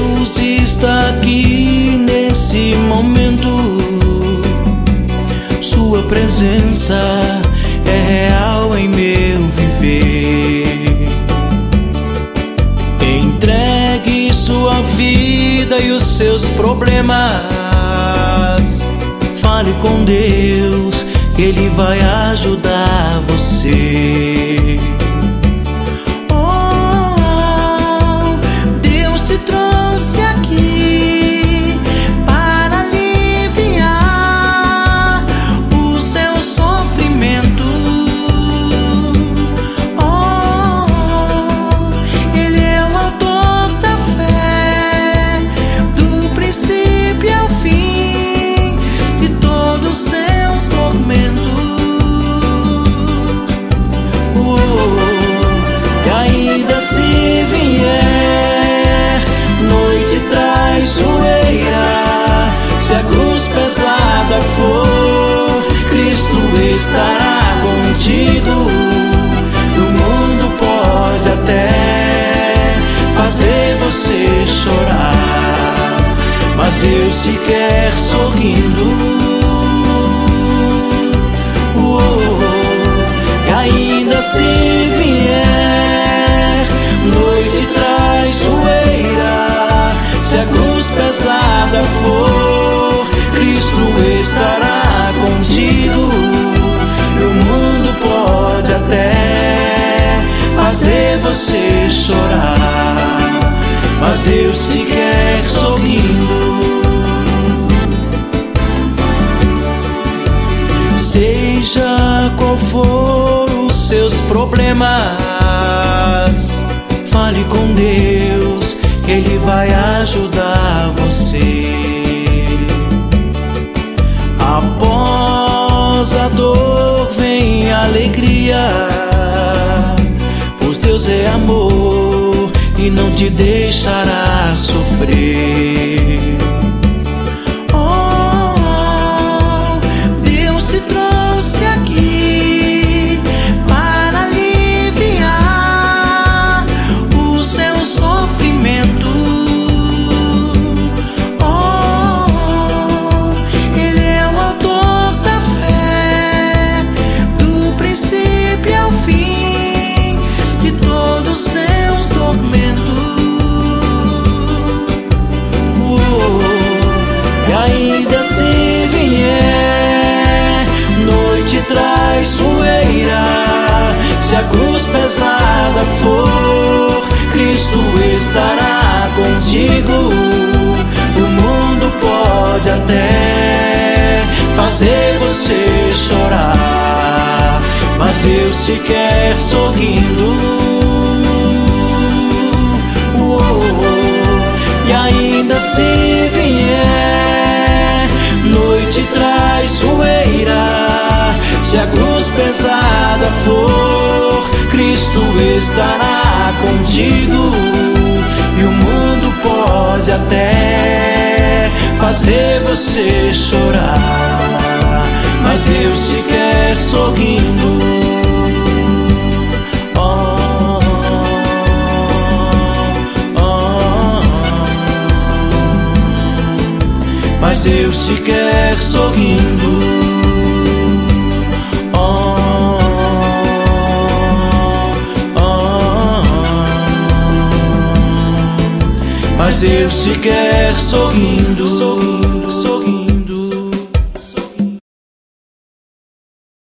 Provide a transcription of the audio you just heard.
Deus está aqui nesse momento. Sua presença é real em meu viver. Entregue sua vida e os seus problemas. Fale com Deus, que Ele vai ajudar você. Oh, Deus te trouxe aqui para aliviar o seu sofrimento. Oh, Ele é o autor da fé, do princípio ao fim de todos os seus tormentos. E ainda se vier noite traiçoeira, se a cruz pesada for, Cristo estará contigo. E o mundo pode até fazer você chorar, mas Deus te quer sorrindo. E ainda se vier noite traiçoeira, se a cruz pesada for, Cristo estará contigo. E o mundo pode até fazer você chorar, mas Deus te quer sorrindo. Seja qual for os seus problemas, fale com Deus, que Ele vai ajudar você. Após a dor vem a alegria, pois Deus é amor e não te deixará sofrer. Ainda se vier noite traiçoeira, se a cruz pesada for, Cristo estará contigo. O mundo pode até fazer você chorar, mas Deus te quer sorrindo. E ainda se vier noite traiçoeira, se a cruz pesada for, Cristo estará contigo. E o mundo pode até fazer você chorar, mas Deus te quer sorrindo. Mas Deus te quer sorrindo. Oh, oh, oh. Mas Deus te quer sorrindo, sorrindo, sorrindo.